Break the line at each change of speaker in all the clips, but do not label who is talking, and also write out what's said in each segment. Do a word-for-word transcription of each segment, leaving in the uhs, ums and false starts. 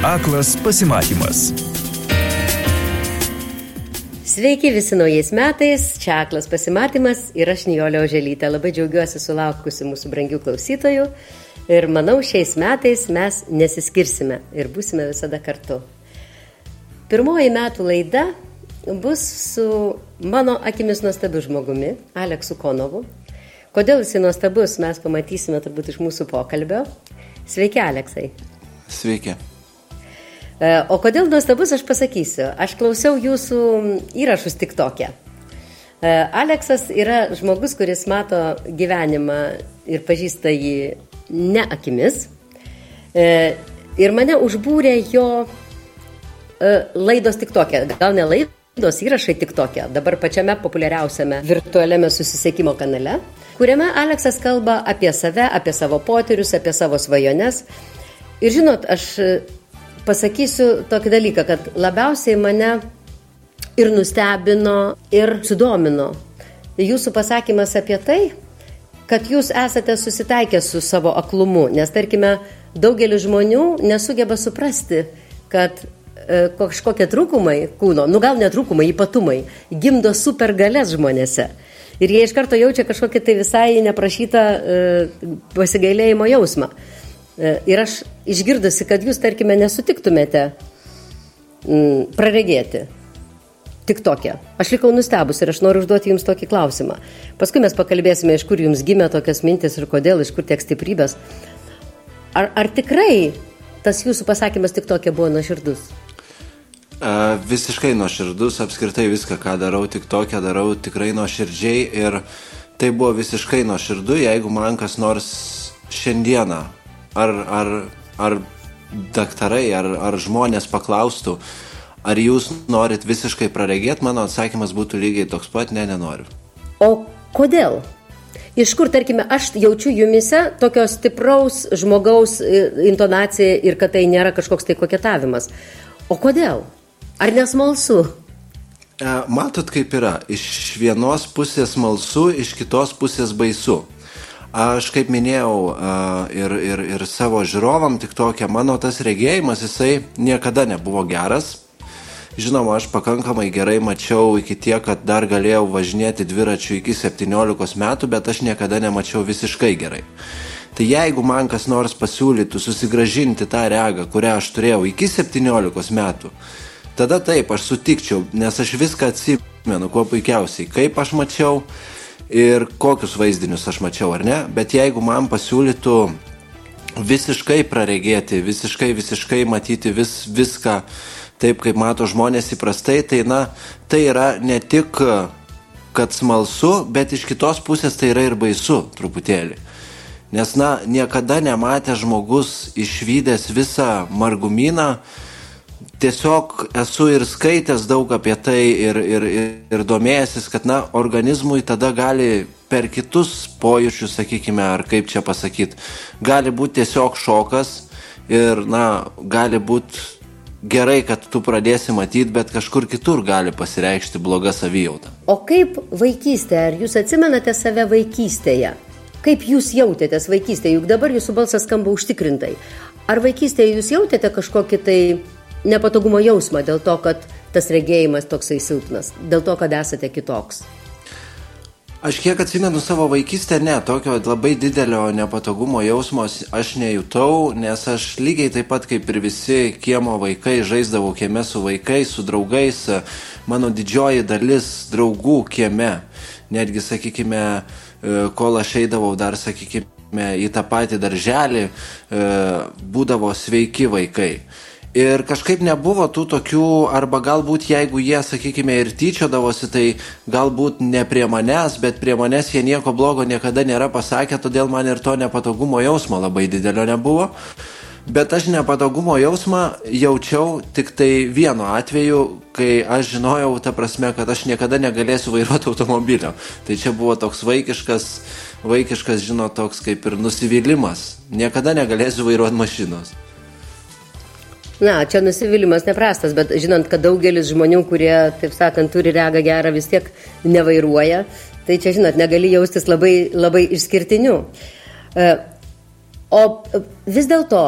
Aklas pasimatymas.
Sveiki visi naujais metais, čia Aklas pasimatymas ir aš Nijolė Oželytė. Labai džiaugiuosi sulaukusi mūsų brangių klausytojų ir manau šiais metais mes nesiskirsime ir būsime visada kartu. Pirmoji metų laida bus su mano akimis nuostabiu žmogumi, Aleksu Konovu. Kodėl jis nuostabus, mes pamatysime turbūt iš mūsų pokalbio. Sveiki, Aleksai.
Sveiki.
O kodėl nuostabus, aš pasakysiu. Aš klausiau jūsų įrašus TikTok'e. Aleksas yra žmogus, kuris mato gyvenimą ir pažįsta jį ne akimis. Ir mane užbūrė jo laidos TikTok'e. Gal ne laidos, įrašai TikTok'e. Dabar pačiame populiariausiame virtualiame susisiekimo kanale, kuriame Aleksas kalba apie save, apie savo potyrius, apie savo svajones. Ir žinot, aš pasakysiu tokį dalyką, kad labiausiai mane ir nustebino, ir sudomino jūsų pasakymas apie tai, kad jūs esate susitaikę su savo aklumu, nes tarkime, daugelis žmonių nesugeba suprasti, kad e, kažkokie trūkumai kūno, nu gal ne trūkumai, ypatumai, gimdo supergalias žmonėse. Ir jie iš karto jaučia kažkokį tai visai neprašytą e, pasigailėjimo jausmą. E, ir aš išgirdusi, kad jūs, tarkime, nesutiktumėte m, praregėti TikTok'e. Aš likau nustebus ir aš noriu užduoti jums tokį klausimą. Paskui mes pakalbėsime, iš kur jums gimė tokias mintis ir kodėl, iš kur tiek stiprybės. Ar, ar tikrai tas jūsų pasakymas TikTok'e buvo nuoširdus?
Uh, visiškai nuoširdus, apskritai viską, ką darau TikTok'e, darau tikrai nuoširdžiai ir tai buvo visiškai nuoširdu, jeigu man kas nors šiandieną ar, ar, ar daktarai, ar, ar žmonės paklaustų, ar jūs norit visiškai praregėti, mano atsakymas būtų lygiai toks pat, ne, nenoriu.
O kodėl? Iš kur, tarkime, aš jaučiu jumise tokio stipraus žmogaus intonaciją ir kad tai nėra kažkoks tai koketavimas. O kodėl? Ar nesmalsu?
Matot, kaip yra. Iš vienos pusės smalsu, iš kitos pusės baisu. Aš, kaip minėjau, ir, ir, ir savo žiūrovam TikTok'e, mano tas regėjimas, jisai niekada nebuvo geras. Žinoma, aš pakankamai gerai mačiau iki tiek, kad dar galėjau važinėti dviračiu iki septyniolikos metų, bet aš niekada nemačiau visiškai gerai. Tai jeigu man kas nors pasiūlytų susigražinti tą regą, kurią aš turėjau iki septyniolikos metų, tada taip, aš sutikčiau, nes aš viską atsimenu, kuo puikiausiai, kaip aš mačiau ir kokius vaizdinius aš mačiau, ar ne? Bet jeigu man pasiūlytų visiškai praregėti, visiškai, visiškai matyti vis, viską taip, kaip mato žmonės įprastai, tai, na, tai yra ne tik, kad smalsu, bet iš kitos pusės tai yra ir baisu truputėlį. Nes, na, niekada nematė žmogus išvydęs visą margumyną, tiesiog esu ir skaitęs daug apie tai ir, ir, ir, ir domėjęsis, kad, na, organizmui tada gali per kitus pojūčius, sakykime, ar kaip čia pasakyti, gali būti tiesiog šokas ir, na, gali būti gerai, kad tu pradėsi matyti, bet kažkur kitur gali pasireikšti bloga savijauta.
O kaip vaikystė? Ar jūs atsimenate save vaikystėje? Kaip jūs jautėtės vaikystėje? Juk dabar jūsų balsas skamba užtikrintai. Ar vaikystėje jūs jautėte kažkokį tai nepatogumo jausmą dėl to, kad tas regėjimas toksai silpnas, dėl to, kad esate kitoks?
Aš kiek atsimenu savo vaikystę, ne, tokio labai didelio nepatogumo jausmo aš nejutau, nes aš lygiai taip pat kaip ir visi kiemo vaikai žaisdavau kieme su vaikais, su draugais, mano didžioji dalis draugų kieme, netgi, sakykime, kol aš eidavau dar, sakykime, į tą patį darželį, būdavo sveiki vaikai. Ir kažkaip nebuvo tų tokių, arba galbūt jeigu jie, sakykime, ir tyčiodavosi, tai galbūt ne prie manęs, bet prie manęs jie nieko blogo niekada nėra pasakę, todėl man ir to nepatogumo jausmo labai didelio nebuvo. Bet aš nepatogumo jausmą jaučiau tik tai vienu atveju, kai aš žinojau, ta prasme, kad aš niekada negalėsiu vairuoti automobilio. Tai čia buvo toks vaikiškas, vaikiškas, žinot, toks kaip ir nusivylimas. Niekada negalėsiu vairuoti mašinos.
Na, čia nusivylimas neprastas, bet žinant, kad daugelis žmonių, kurie, taip sakant, turi regą gerą, vis tiek nevairuoja, tai čia, žinot, negali jaustis labai, labai išskirtiniu. O vis dėlto,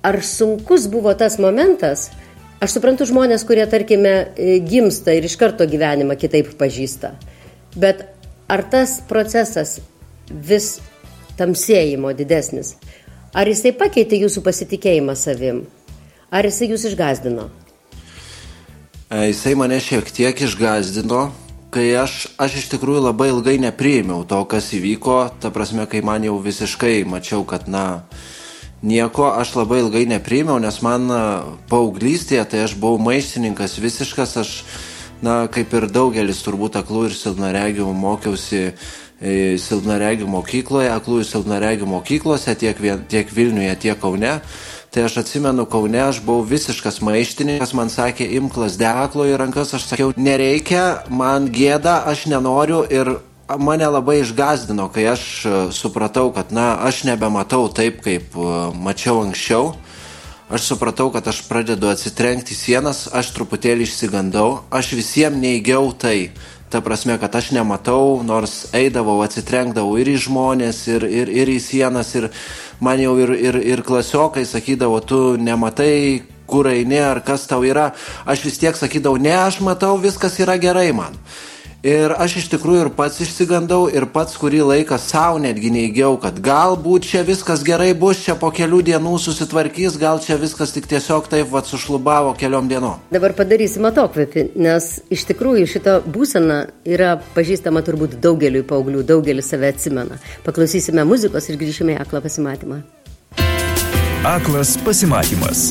ar sunkus buvo tas momentas? Aš suprantu žmonės, kurie, tarkime, gimsta ir iš karto gyvenimą kitaip pažįsta. Bet ar tas procesas vis tamsėjimo didesnis, ar jisai pakeitė jūsų pasitikėjimą savim? Ar jisai jūs išgazdino?
Jisai mane šiek tiek išgazdino, kai aš, aš iš tikrųjų labai ilgai nepriėmiau to, kas įvyko. Ta prasme, kai man jau visiškai mačiau, kad, na, nieko, aš labai ilgai nepriėmiau, nes man paauglystėje, tai aš buvau maištininkas visiškas, aš, na, kaip ir daugelis turbūt aklų ir silpnaregių mokiausi silpnaregių mokykloje, aklųjų silpnaregių mokyklose, tiek, tiek Vilniuje, tiek Kaune. Tai aš atsimenu, Kaune aš buvau visiškas maištininkas, man sakė, imk lazdelę aklo į rankas, aš sakiau, nereikia, man gėda, aš nenoriu ir mane labai išgazdino, kai aš supratau, kad, na, aš nebematau taip, kaip mačiau anksčiau. Aš supratau, kad aš pradedu atsitrenkti sienas, aš truputėlį išsigandau, aš visiems neigiau tai. Ta prasme, kad aš nematau, nors eidavau, atsitrenkdavau ir į žmonės, ir, ir, ir į sienas, ir man jau ir, ir, ir klasiokai sakydavo, tu nematai, kur eini, ar kas tau yra. Aš vis tiek sakydavau, ne, aš matau, viskas yra gerai man. Ir aš iš tikrųjų ir pats išsigandau, ir pats kurį laiką savo netgi neigiau, kad galbūt čia viskas gerai bus, čia po kelių dienų susitvarkys, gal čia viskas tik tiesiog taip vat sušlubavo keliom dienom.
Dabar padarysim atokvėpį, nes iš tikrųjų šita būsena yra pažįstama turbūt daugeliui paauglių, daugelis save atsimena. Paklausysime muzikos ir grįšime į aklą pasimatymą.
Aklas pasimatymas.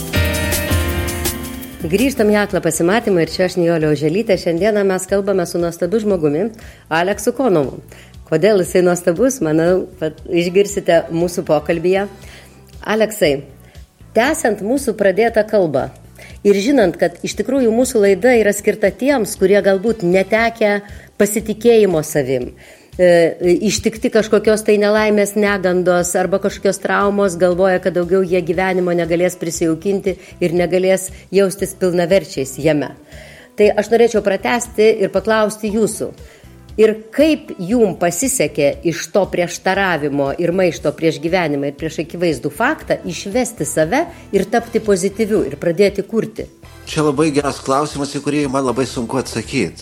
Grįžtam į aklą pasimatymą ir čia aš Nijolė Oželytė. Šiandieną mes kalbame su nuostabiu žmogumi, Aleksu Konovu. Kodėl jisai nuostabus, manau, išgirsite mūsų pokalbyje. Aleksai, tęsiant mūsų pradėtą kalbą ir žinant, kad iš tikrųjų mūsų laida yra skirta tiems, kurie galbūt netekę pasitikėjimo savim, ištikti kažkokios tai nelaimės negandos arba kažkokios traumos, galvoja, kad daugiau jie gyvenimo negalės prisijaukinti ir negalės jaustis pilnaverčiais jame. Tai aš norėčiau pratęsti ir paklausti jūsų. Ir kaip jum pasisekė iš to prieštaravimo ir maišto prieš gyvenimą ir prieš akivaizdų faktą išvesti save ir tapti pozityviu ir pradėti kurti?
Čia labai geras klausimas, į kurį man labai sunku atsakyti.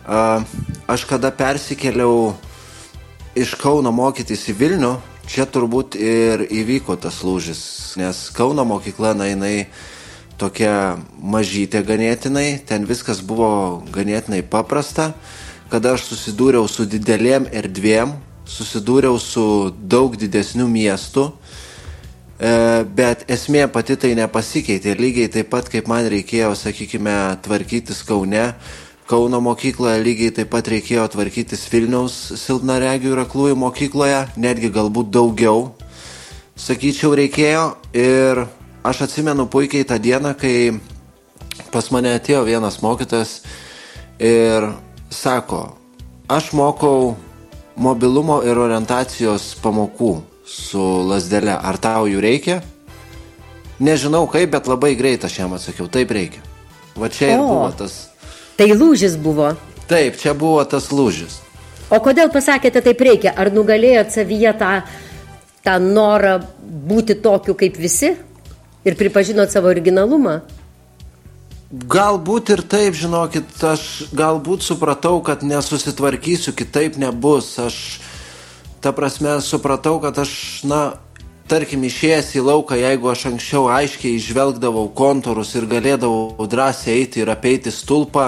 Aš kada persikėliau iš Kauno mokytis į Vilnių, čia turbūt ir įvyko tas lūžis, nes Kauno mokykla, na, jinai tokia mažytė ganėtinai, ten viskas buvo ganėtinai paprasta, kada aš susidūriau su didelėm erdvėm, susidūriau su daug didesnių miestų, bet esmė pati tai nepasikeitė, lygiai taip pat, kaip man reikėjo, sakykime, tvarkytis Kaune, Kauno mokykloje lygiai taip pat reikėjo tvarkytis Vilniaus silpnaregių ir aklųjų mokykloje, netgi galbūt daugiau, sakyčiau, reikėjo. Ir aš atsimenu puikiai tą dieną, kai pas mane atėjo vienas mokytojas ir sako, aš mokau mobilumo ir orientacijos pamokų su lazdele, ar tau jų reikia? Nežinau kaip, bet labai greit aš jam atsakiau, taip reikia. Va čia ir buvo tas...
Tai lūžis buvo.
Taip, čia buvo tas lūžis.
O kodėl pasakėte taip reikia? Ar nugalėjot savyje tą, tą norą būti tokiu kaip visi? Ir pripažinot savo originalumą?
Galbūt ir taip, žinokit, aš galbūt supratau, kad nesusitvarkysiu, kitaip nebus. Aš, ta prasme, supratau, kad aš, na, tarkim, išėjęs į lauką, jeigu aš anksčiau aiškiai išvelgdavau kontūrus ir galėdavau drąsiai eiti ir apeiti stulpą,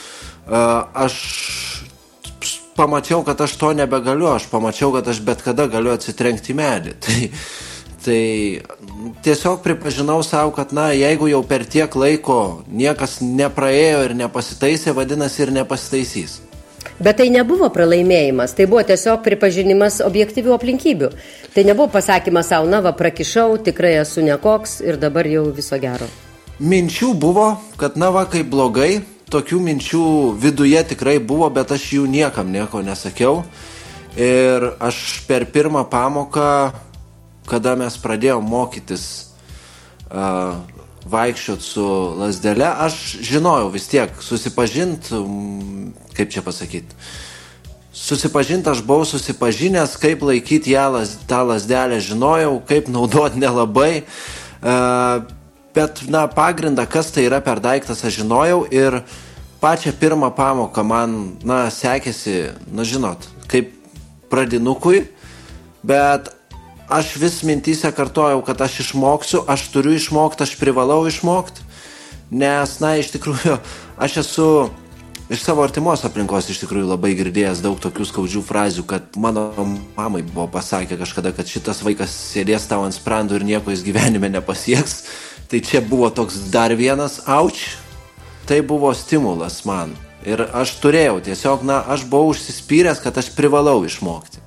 aš pamačiau, kad aš to nebegaliu, aš pamačiau, kad aš bet kada galiu atsitrenkti į medį. Tai, tai tiesiog pripažinau savo, kad, na, jeigu jau per tiek laiko niekas nepraėjo ir nepasitaisė, vadinasi ir nepasitaisys.
Bet tai nebuvo pralaimėjimas, tai buvo tiesiog pripažinimas objektyvių aplinkybių. Tai nebuvo pasakymas savo, na, va, prakišau, tikrai esu nekoks ir dabar jau viso gero.
Minčių buvo, kad, na, va, kaip blogai, tokių minčių viduje tikrai buvo, bet aš jų niekam nieko nesakiau. Ir aš per pirmą pamoką, kada mes pradėjom mokytis uh, vaikščiot su lazdele, aš žinojau vis tiek susipažint, kaip čia pasakyti, susipažint aš buvau susipažinęs, kaip laikyti ją, tą lazdelę žinojau, kaip naudoti nelabai, Bet, na, pagrindą, kas tai yra per daiktas, aš žinojau ir pačią pirmą pamoką man, na, sekėsi, na, žinot, kaip pradinukui, bet aš vis mintyse kartojau, kad aš išmoksiu, aš turiu išmokti, aš privalau išmokti, nes, na, iš tikrųjų, aš esu iš savo artimos aplinkos iš tikrųjų labai girdėjęs daug tokių skaudžių frazių, kad mano mamai buvo pasakę kažkada, kad šitas vaikas sėdės tau ant sprando ir nieko jis gyvenime nepasieks. Tai čia buvo toks dar vienas auč. Tai buvo stimulas man. Ir aš turėjau tiesiog, na, aš buvau užsispyręs, kad aš privalau išmokti.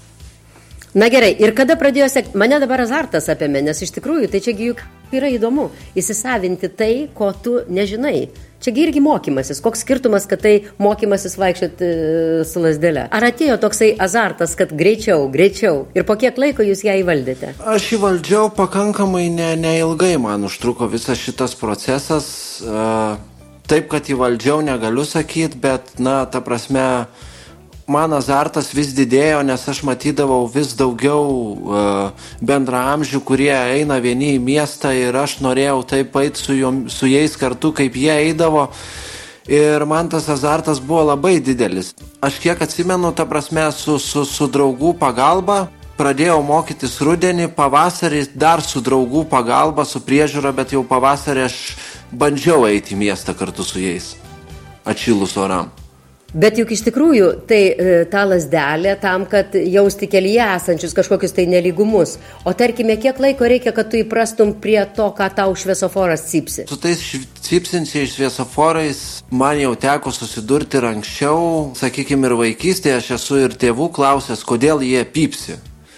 Na gerai, ir kada pradėjo sekti, mane dabar azartas apėmė, nes iš tikrųjų, tai čiagi juk yra įdomu, įsisavinti tai, ko tu nežinai. Čiagi irgi mokymasis, koks skirtumas, kad tai mokymasis vaikščioti su lazdele. Ar atėjo toksai azartas, kad greičiau, greičiau, ir po kiek laiko jūs ją įvaldėte?
Aš įvaldžiau pakankamai ne, neilgai, man užtruko visas šitas procesas, taip, kad įvaldžiau negaliu sakyti, bet, na, ta prasme, man azartas vis didėjo, nes aš matydavau vis daugiau uh, bendraamžių, kurie eina vieni į miestą ir aš norėjau taip eiti su, jom, su jais kartu, kaip jie eidavo. Ir man tas azartas buvo labai didelis. Aš kiek atsimenu, ta prasme, su, su, su draugų pagalba pradėjau mokytis rudenį, pavasarį dar su draugų pagalba, su priežiūra, bet jau pavasarį aš bandžiau eiti į miestą kartu su jais, atšilus oram.
Bet juk iš tikrųjų tai ta lazdelė tam, kad jausti kelyje esančius kažkokius tai nelygumus. O tarkime, kiek laiko reikia, kad tu įprastum prie to, ką tau šviesoforas cypsi?
Su tais cypsinčiais šviesoforais man jau teko susidurti ir anksčiau, sakykime, ir vaikystėje aš esu ir tėvų klausęs, kodėl jie pypsi.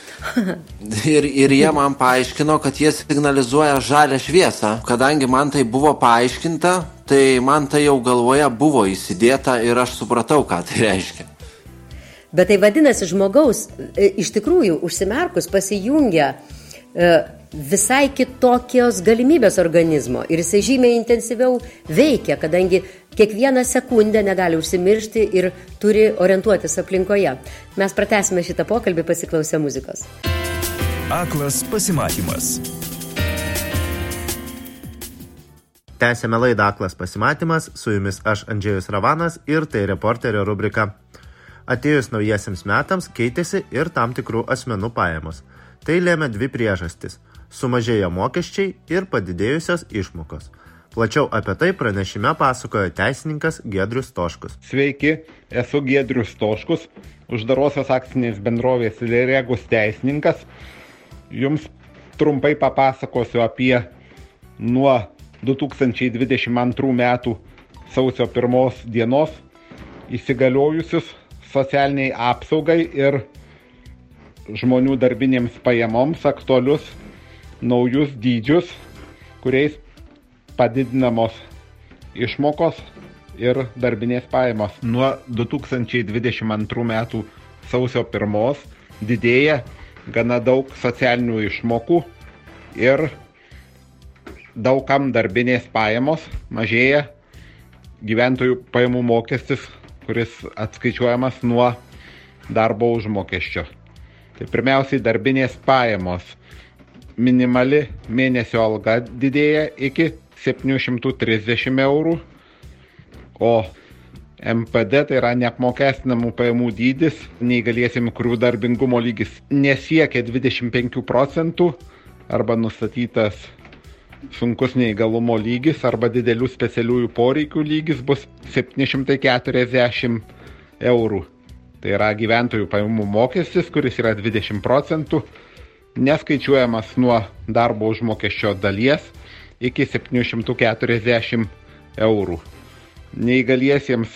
ir, ir jie man paaiškino, kad jie signalizuoja žalią šviesą. Kadangi man tai buvo paaiškinta, tai man tai jau galvoje buvo įsidėta ir aš supratau, ką tai reiškia.
Bet tai vadinasi, žmogaus iš tikrųjų užsimerkus pasijungia visai kitokios galimybės organizmo ir jisai žymiai intensyviau veikia, kadangi kiekvieną sekundę negali užsimiršti ir turi orientuotis aplinkoje. Mes pratęsime šitą pokalbį pasiklausę muzikos.
Aklas pasimatymas.
Tęsėme laidą Aklas pasimatymas, su jumis aš Andžejus Ravanas ir tai reporterio rubrika. Atėjus naujiesiems metams keitėsi ir tam tikrų asmenų pajamos. Tai lėmė dvi priežastis – sumažėjo mokesčiai ir padidėjusios išmokos. Plačiau apie tai pranešime pasakojo teisininkas Giedrius Stoškus.
Sveiki, esu Giedrius Stoškus, uždarosios akcinės bendrovės Regus teisininkas. Jums trumpai papasakosiu apie nuo du tūkstančiai dvidešimt antrų metų sausio pirmos dienos įsigaliojusius socialiniai apsaugai ir žmonių darbinėms pajamoms aktualius naujus dydžius, kuriais padidinamos išmokos ir darbinės pajamos. Nuo du tūkstančiai dvidešimt antrų metų sausio pirmos didėja gana daug socialinių išmokų ir daugam darbinės pajamos, mažėja gyventojų pajamų mokestis, kuris atskaičiuojamas nuo darbo užmokesčio. Tai pirmiausiai darbinės pajamos. Minimali mėnesio alga didėja iki septynių šimtų trisdešimt eurų, o M P D, tai yra neapmokestinamų pajamų dydis, neįgaliesiems, kurių darbingumo lygis nesiekia dvidešimt penkių procentų arba nustatytas sunkus neįgalumo lygis arba didelių specialiųjų poreikių lygis bus septyni šimtai keturiasdešimt eurų. Tai yra gyventojų pajamų mokestis, kuris yra dvidešimt procentų, neskaičiuojamas nuo darbo užmokesčio dalies iki septynių šimtų keturiasdešimt eurų. Neįgaliesiems,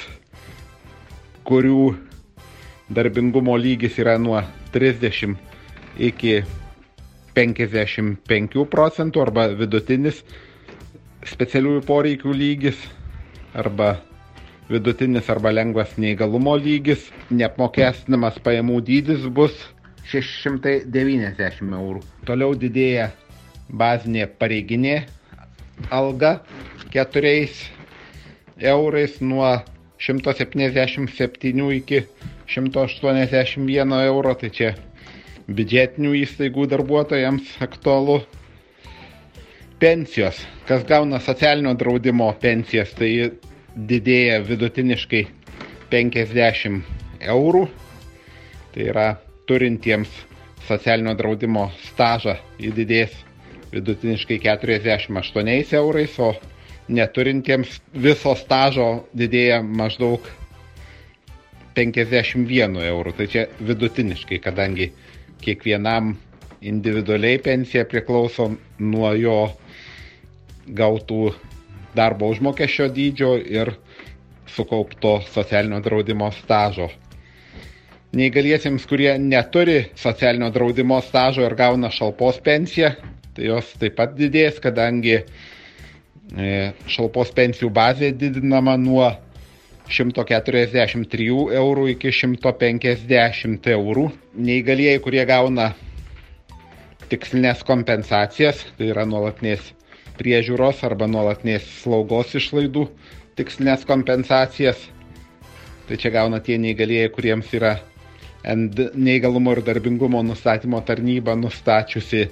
kurių darbingumo lygis yra nuo trisdešimt iki penkiasdešimt penkių procentų arba vidutinis specialiųjų poreikių lygis arba vidutinis arba lengvas neįgalumo lygis, neapmokestinamas pajamų dydis bus šeši šimtai devyniasdešimt eurų. Toliau didėja bazinė pareiginė alga keturiais eurais nuo šimto septyniasdešimt septynių iki šimto aštuoniasdešimt vieno euro, tai čia biudžetinių įstaigų darbuotojams aktualu. Pensijos. Kas gauna socialinio draudimo pensijas, tai didėja vidutiniškai penkiasdešimt eurų. Tai yra turintiems socialinio draudimo stažą didės vidutiniškai keturiasdešimt aštuoniais eurais, o neturintiems viso stažo didėja maždaug penkiasdešimt vienu eurų. Tai čia vidutiniškai, kadangi kiekvienam individualiai pensija priklauso nuo jo gautų darbo užmokesčio dydžio ir sukaupto socialinio draudimo stažo. Neįgaliesiems, kurie neturi socialinio draudimo stažo ir gauna šalpos pensiją, tai jos taip pat didės, kadangi šalpos pensijų bazė didinama nuo šimto keturiasdešimt trijų eurų iki šimto penkiasdešimt eurų. Neįgalieji, kurie gauna tikslinės kompensacijas, tai yra nuolatinės priežiūros arba nuolatinės slaugos išlaidų tikslinės kompensacijas. Tai čia gauna tie neįgalieji, kuriems yra neįgalumo ir darbingumo nustatymo tarnyba nustačiusi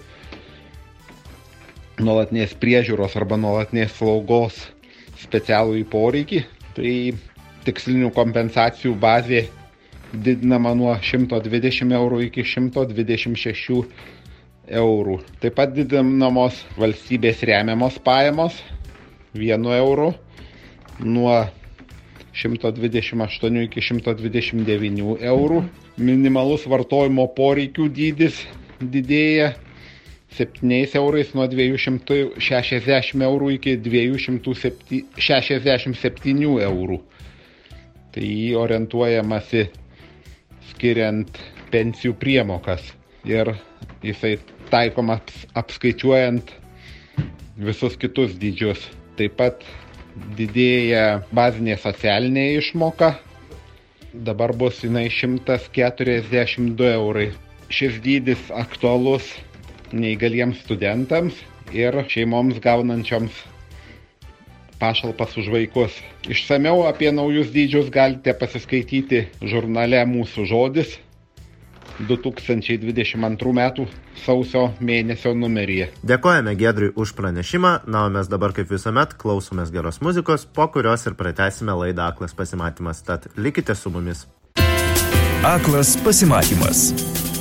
nuolatinės priežiūros arba nuolatinės slaugos specialų į poreikį. Tai tikslinių kompensacijų bazė didinama nuo šimto dvidešimt eurų iki šimto dvidešimt šešių eurų. Taip pat didinamos valstybės remiamos pajamos vienu euru nuo šimto dvidešimt aštuonių iki šimto dvidešimt devynių eurų. Minimalus vartojimo poreikių dydis didėja septyniais eurais nuo dviejų šimtų šešiasdešimt eurų iki dviejų šimtų šešiasdešimt septynių eurų. Tai jį orientuojamasi skiriant pensijų priemokas ir jisai taikomas apskaičiuojant visus kitus dydžius. Taip pat didėja bazinė socialinė išmoka. Dabar bus jinai šimtas keturiasdešimt du eurai. Šis dydis aktualus neįgaliems studentams ir šeimoms gaunančioms pašalpas už vaikus. Išsamiau apie naujus dydžius galite pasiskaityti žurnale Mūsų žodis du tūkstančiai dvidešimt antrų metų sausio mėnesio numeryje.
Dėkojame Giedriui už pranešimą, na, o mes dabar kaip visuomet klausomės geros muzikos, po kurios ir pratęsime laidą Aklas pasimatymas, tad likite su mumis.
Aklas pasimatymas.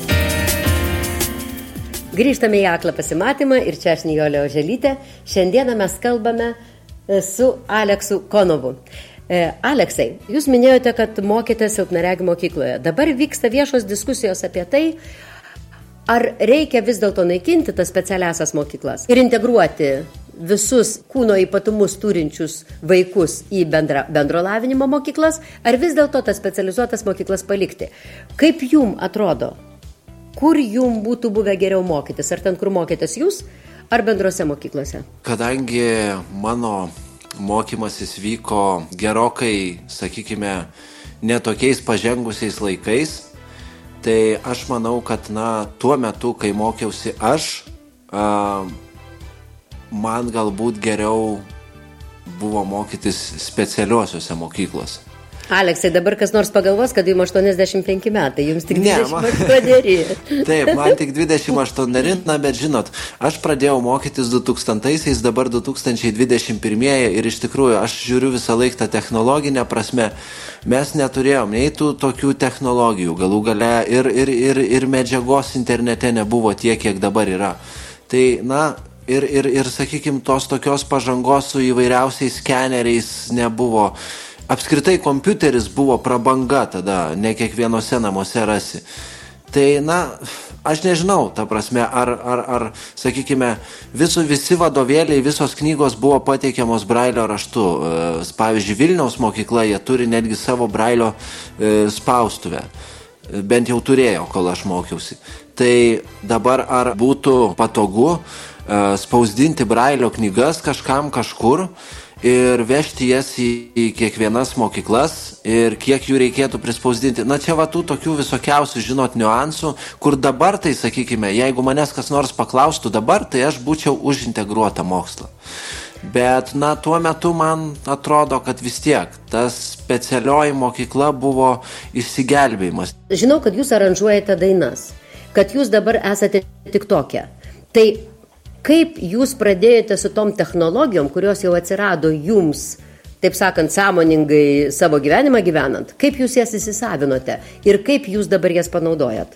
Grįžtame į Aklą pasimatymą ir čia aš Nijolė Oželytė. Šiandieną mes kalbame su Aleksu Konovu. Aleksai, jūs minėjote, kad mokėte silpnaregių mokykloje. Dabar vyksta viešos diskusijos apie tai, ar reikia vis dėlto naikinti tas specialiasias mokyklas ir integruoti visus kūno ypatumus turinčius vaikus į bendra, bendro lavinimo mokyklas, ar vis dėlto tas specializuotas mokyklas palikti. Kaip jum atrodo, kur jum būtų buvę geriau mokytis? Ar ten, kur mokėtės jūs, ar bendrose mokyklose?
Kadangi mano mokymasis vyko gerokai, sakykime, netokiais pažengusiais laikais, tai aš manau, kad na, tuo metu, kai mokiausi aš, a, man galbūt geriau buvo mokytis specialiuosiuose mokyklose.
Aleksai, dabar kas nors pagalvos, kad jums aštuoniasdešimt penki metai, jums tik
ne,
dvidešimt aštuoneri.
Taip, man tik dvidešimt aštuoneri, na, bet žinot, aš pradėjau mokytis du tūkstantaisiais, dabar du tūkstančiai dvidešimt pirmieji ir iš tikrųjų aš žiūriu visą laiką tą technologinę prasme. Mes neturėjom nei tų tokių technologijų, galų gale ir, ir, ir, ir medžiagos internete nebuvo tiek, kiek dabar yra. Tai, na, ir, ir, ir sakykime, tos tokios pažangos su įvairiausiais skeneriais nebuvo. Apskritai kompiuteris buvo prabanga tada, ne kiekvienose namuose rasi. Tai, na, aš nežinau, ta prasme, ar, ar, ar sakykime, visu, visi vadovėliai, visos knygos buvo pateikiamos brailio raštu. Pavyzdžiui, Vilniaus mokykla, jie turi netgi savo brailio spaustuvę. Bent jau turėjo, kol aš mokiausi. Tai dabar ar būtų patogu spausdinti brailio knygas kažkam kažkur, ir vežti jas į, į kiekvienas mokyklas ir kiek jų reikėtų prispausdinti. Na, čia va tų tokių visokiausių, žinot, niuansų, kur dabar tai, sakykime, jeigu manęs kas nors paklaustų dabar, tai aš būčiau už integruotą mokslą. Bet, na, tuo metu man atrodo, kad vis tiek tas specialioji mokykla buvo išsigelbėjimas.
Žinau, kad jūs aranžuojate dainas, kad jūs dabar esate tik tokia. Tai kaip jūs pradėjote su tom technologijom, kurios jau atsirado jums, taip sakant, sąmoningai savo gyvenimą gyvenant, kaip jūs jas įsisavinote ir kaip jūs dabar jas panaudojat?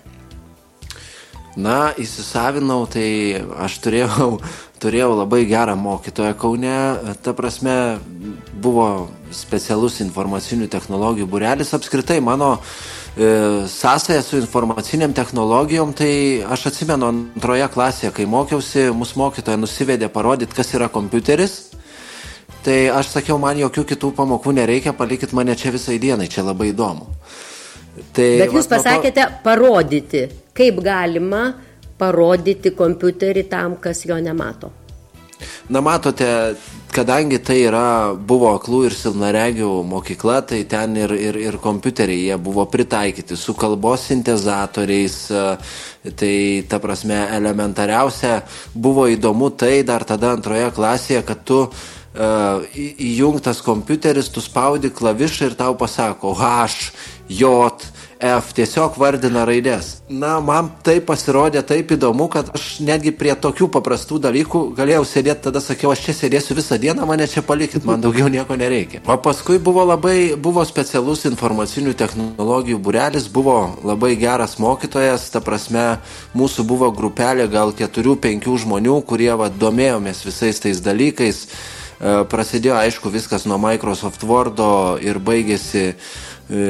Na, įsisavinau, tai aš turėjau, turėjau labai gerą mokytoją Kaune, ta prasme buvo specialus informacinių technologijų būrelis, apskritai mano e, sąsaja su informaciniam technologijom, tai aš atsimenu antroje klasėje, kai mokiausi, mus mokytoja nusivedė parodyti, kas yra kompiuteris. Tai aš sakiau, man jokių kitų pamokų nereikia, palikit mane čia visai dienai, čia labai įdomu. Tai,
Bet jūs pasakėte to... parodyti, kaip galima parodyti kompiuterį tam, kas jo nemato.
Na, matote, kadangi tai yra, buvo aklų ir silpnaregių mokykla, tai ten ir, ir, ir kompiuteriai jie buvo pritaikyti su kalbos sintezatoriais, tai ta prasme elementariausia buvo įdomu tai dar tada antroje klasėje, kad tu Uh, įjungtas kompiuteris, tu spaudi klavišą ir tau pasako H, J, F, tiesiog vardina raidės. Na, man tai pasirodė taip įdomu, kad aš netgi prie tokių paprastų dalykų galėjau sėdėti, tada sakiau, aš čia sėdėsiu visą dieną, mane čia palikit, man daugiau nieko nereikia. O paskui buvo labai, buvo specialus informacinių technologijų būrelis, buvo labai geras mokytojas, ta prasme, mūsų buvo grupelė gal keturių, penkių žmonių, kurie va, domėjomės visais tais dalykais. Prasidėjo, aišku, viskas nuo Microsoft Wordo ir baigėsi e,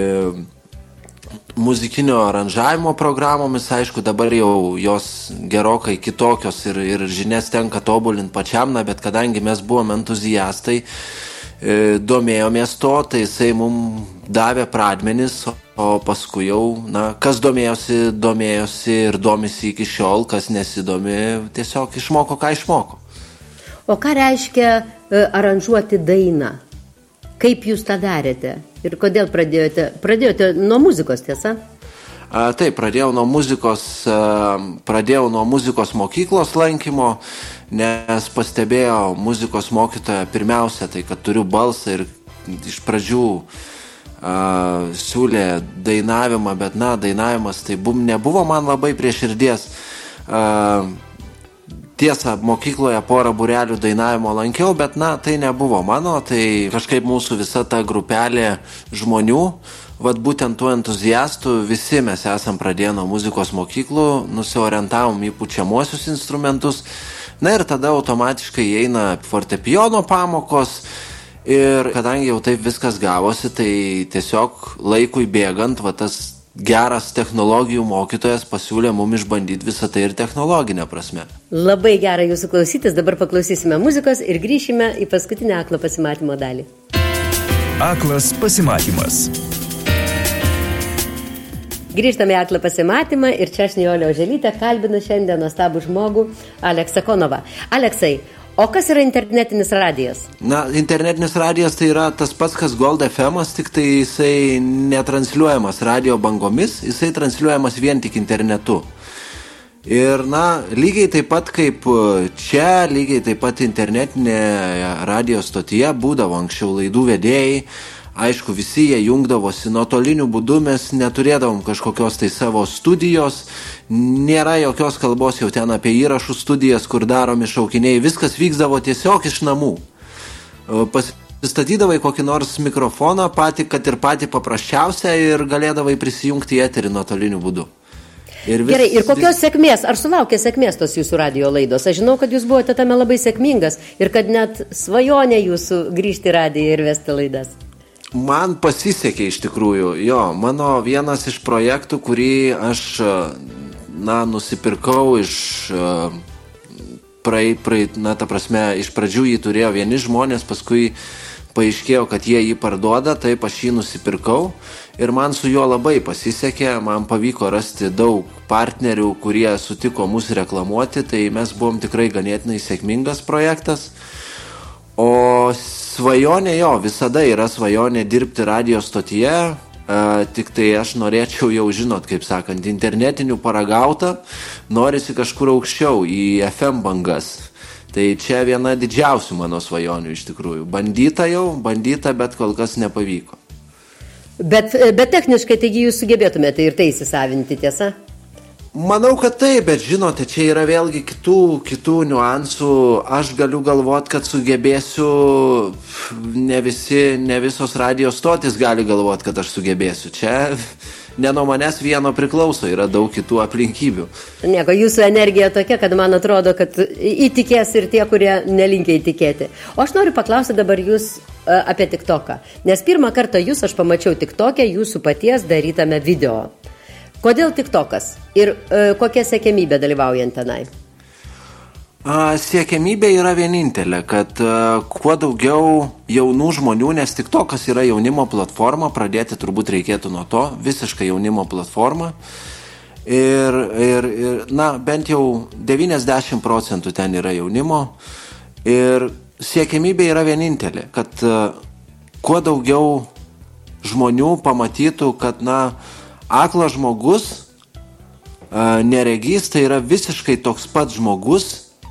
muzikinio aranžavimo programomis, aišku, dabar jau jos gerokai kitokios ir, ir žinias tenka tobulinti pačiam, na, bet kadangi mes buvom entuziastai, e, domėjomės to, tai jisai mums davė pradmenis, o paskui jau, na, kas domėjosi, domėjosi ir domisi iki šiol, kas nesidomi, tiesiog išmoko, ką išmoko.
O ką reiškia e, aranžuoti dainą? Kaip jūs tą darėte? Ir kodėl pradėjote? Pradėjote nuo muzikos, tiesa?
A, taip, pradėjau nuo muzikos, a, pradėjau nuo muzikos mokyklos lankymo, nes pastebėjau muzikos mokytoją pirmiausia, tai kad turiu balsą ir iš pradžių a, siūlė dainavimą, bet na, dainavimas tai bum, nebuvo man labai prie širdies. A, Tiesa, mokykloje porą būrelių dainavimo lankiau, bet na, tai nebuvo mano, tai kažkaip mūsų visa ta grupelė žmonių, vat būtent tų entuziastų, visi mes esam pradėję nuo muzikos mokyklų, nusiorientavom į pučiamuosius instrumentus, na ir tada automatiškai eina fortepijono pamokos ir kadangi jau taip viskas gavosi, tai tiesiog laikui bėgant, va tas geras technologijų mokytojas pasiūlė mum išbandyti visą tai ir technologinę prasme.
Labai gera jūsų klausytis, dabar paklausysime muzikos ir grįšime į paskutinę Aklo pasimatymo dalį.
Aklas pasimatymas.
Grįžtame į Aklą pasimatymą ir čia aš Nijolė Oželytė kalbinu šiandien nuostabų žmogų Aleksą Konovą. Aleksai, o kas yra internetinis radijas?
Na, internetinis radijas tai yra tas pats, kas Gold F M, tik tai jisai netransliuojamas radio bangomis, jisai transliuojamas vien tik internetu. Ir, na, lygiai taip pat kaip čia, lygiai taip pat internetinėje radio stotyje būdavo anksčiau laidų vedėjai. Aišku, visi jie jungdavosi nuotoliniu būdu, mes neturėdavom kažkokios tai savo studijos, nėra jokios kalbos jau ten apie įrašų studijas, kur daromi šaukiniai, viskas vyksdavo tiesiog iš namų. Pasistatydavai kokį nors mikrofoną, patį, kad ir patį paprasčiausią ir galėdavai prisijungti į eterį nuotoliniu būdu. Ir vis,
Gerai, ir kokios vis... sėkmės, ar sulaukė sėkmės tos jūsų radio laidos? Aš žinau, kad jūs buvote tame labai sėkmingas ir kad net svajonė jūsų grįžti į radiją ir vesti laidas.
Man pasisekė iš tikrųjų, jo, mano vienas iš projektų, kurį aš, na, nusipirkau iš, praei, praei, na, ta prasme, iš pradžių jį turėjo vieni žmonės, paskui paaiškėjo, kad jie jį parduoda, taip aš jį nusipirkau ir man su juo labai pasisekė, man pavyko rasti daug partnerių, kurie sutiko mus reklamuoti, tai mes buvom tikrai ganėtinai sėkmingas projektas, o svajonė jo, visada yra svajonė dirbti radio stotyje, e, tik tai aš norėčiau jau žinot, kaip sakant, internetinių paragauta, norisi kažkur aukščiau į F M bangas. Tai čia viena didžiausių mano svajonių iš tikrųjų. Bandyta jau, bandyta, bet kol kas nepavyko.
Bet, bet techniškai, taigi jūs sugebėtumėte ir tai įsisavinti, tiesa?
Manau, kad taip, bet žinote, čia yra vėlgi kitų, kitų niuansų. Aš galiu galvot, kad sugebėsiu, ne visi, ne visos radijos stotis gali galvot, kad aš sugebėsiu. Čia ne nuo manęs vieno priklauso, yra daug kitų aplinkybių.
Nieko, jūsų energija tokia, kad man atrodo, kad įtikės ir tie, kurie nelinkia įtikėti. O aš noriu paklausyti dabar jūs apie TikToką. Nes pirmą kartą jūs aš pamačiau TikTokę jūsų paties darytame video. Kodėl TikTokas ir e, kokia siekiamybė dalyvaujant tenai?
A, siekiamybė yra vienintelė, kad a, kuo daugiau jaunų žmonių, nes TikTokas yra jaunimo platforma, pradėti turbūt reikėtų nuo to, visiškai jaunimo platforma. Ir, ir, ir na, bent jau devyniasdešimt procentų ten yra jaunimo. Ir siekiamybė yra vienintelė, kad a, kuo daugiau žmonių pamatytų, kad, na, aklas žmogus, neregys, tai yra visiškai toks pat žmogus,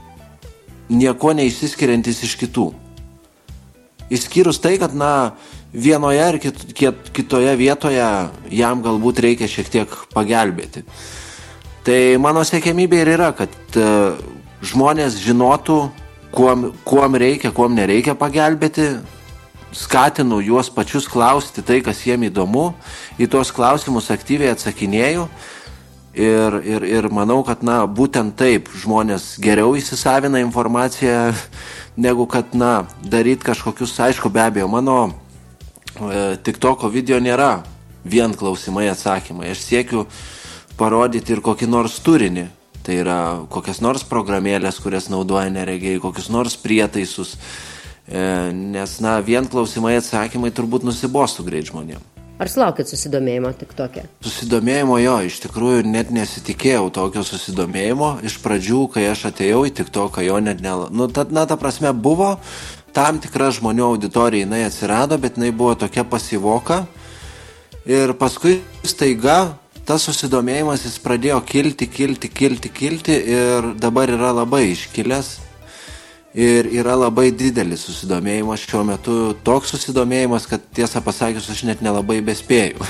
nieko neišsiskiriantis iš kitų. Išskyrus tai, kad, na, vienoje ar kit, kit, kitoje vietoje jam galbūt reikia šiek tiek pagelbėti. Tai mano siekiamybė ir yra, kad uh, žmonės žinotų, kuom, kuom reikia, kuom nereikia pagelbėti. Skatinu juos pačius klausti tai, kas jiem įdomu, į tuos klausimus aktyviai atsakinėju ir, ir, ir manau, kad, na, būtent taip žmonės geriau įsisavina informaciją, negu kad, na, daryti kažkokius, aišku, be abejo, mano e, TikToko video nėra vien klausimai atsakymai, aš siekiu parodyti ir kokį nors turinį, tai yra kokias nors programėlės, kurias naudoja neregiai, kokius nors prietaisus, nes, na, vien klausimai atsakymai turbūt nusibostų greit žmonėm.
Ar sulaukėt susidomėjimo TikTok'e?
Susidomėjimo jo, iš tikrųjų net nesitikėjau tokio susidomėjimo. Iš pradžių, kai aš atėjau į TikTok'ą, jo net ne... Nu, ta, na, ta prasme, buvo tam tikra žmonių auditorija, jinai atsirado, bet jinai buvo tokia pasyvoka. Ir paskui staiga tas susidomėjimas jis pradėjo kilti, kilti, kilti, kilti ir dabar yra labai iškilęs. Ir yra labai didelis susidomėjimas šiuo metu, toks susidomėjimas, kad tiesą pasakius aš net nelabai bespėju.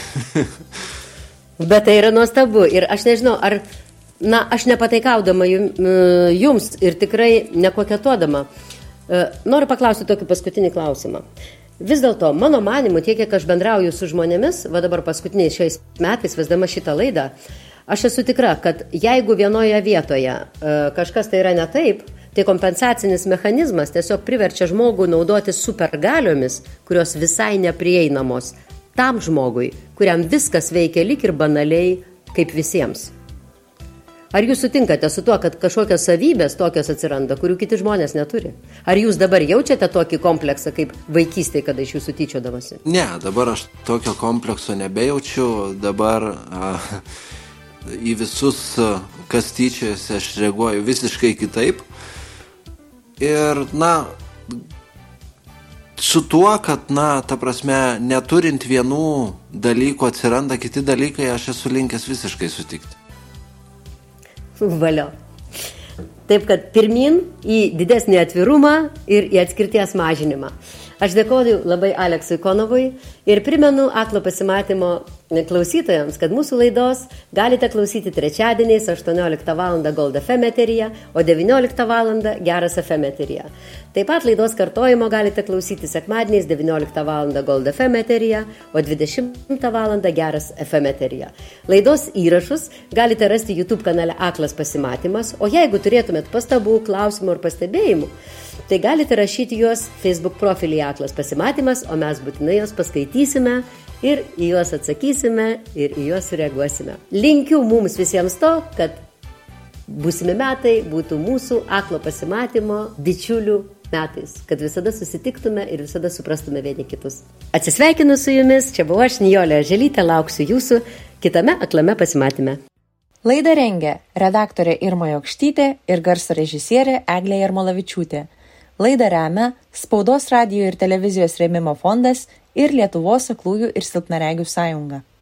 Bet tai yra nuostabu ir aš nežinau, ar, na, aš nepataikaudama jums ir tikrai nekoketuodama, noriu paklausti tokį paskutinį klausimą. Vis dėlto, mano manimu, tiek, kiek aš bendrauju su žmonėmis, va dabar paskutiniais šiais metais, vesdama šitą laidą, aš esu tikra, kad jeigu vienoje vietoje kažkas tai yra ne taip, tai kompensacinis mechanizmas tiesiog priverčia žmogų naudoti supergaliomis, kurios visai neprieinamos tam žmogui, kuriam viskas veikia lyg ir banaliai, kaip visiems. Ar jūs sutinkate su tuo, kad kažkokios savybės tokios atsiranda, kurių kiti žmonės neturi? Ar jūs dabar jaučiate tokį kompleksą kaip vaikystėje, kada iš jūsų tyčiodavosi?
Ne, dabar aš tokio komplekso nebejaučiu, dabar a, į visus, kas tyčiojasi, aš reaguoju visiškai kitaip. Ir, na, su tuo, kad, na, ta prasme, neturint vienų dalykų atsiranda kiti dalykai, aš esu linkęs visiškai sutikti.
Valio. Taip, kad pirmin į didesnį atvirumą ir į atskirties mažinimą. Aš dėkoju labai Aleksui Konovui ir primenu aklo pasimatymo klausytojams, kad mūsų laidos galite klausyti trečiadieniais aštuonioliktą valandą Gold F M eteryje, o devynioliktą valandą Geras F M eteryje. Taip pat laidos kartojimo galite klausyti sekmadieniais devynioliktą valandą Gold F M eteryje, o dvidešimtą valandą Geras F M eteryje. Laidos įrašus galite rasti YouTube kanale Aklas pasimatymas, o jeigu turėtumėt pastabų, klausimų ir pastebėjimų, tai galite rašyti juos Facebook profilyje Aklas pasimatymas, o mes būtinai juos paskaitysime ir į juos atsakysime ir į juos reaguosime. Linkiu mums visiems to, kad būsimi metai būtų mūsų aklo pasimatymo didžiulių metais, kad visada susitiktume ir visada suprastume vieni kitus. Atsisveikinu su jumis, čia buvau aš Nijolė Želytė, lauksiu jūsų kitame aklame pasimatyme.
Laidą rengė redaktorė Irma Jokštytė ir garso režisierė Eglė Jarmolavičiūtė. Laidą remia Spaudos radijo ir televizijos rėmimo fondas ir Lietuvos aklųjų ir silpnaregių sąjunga.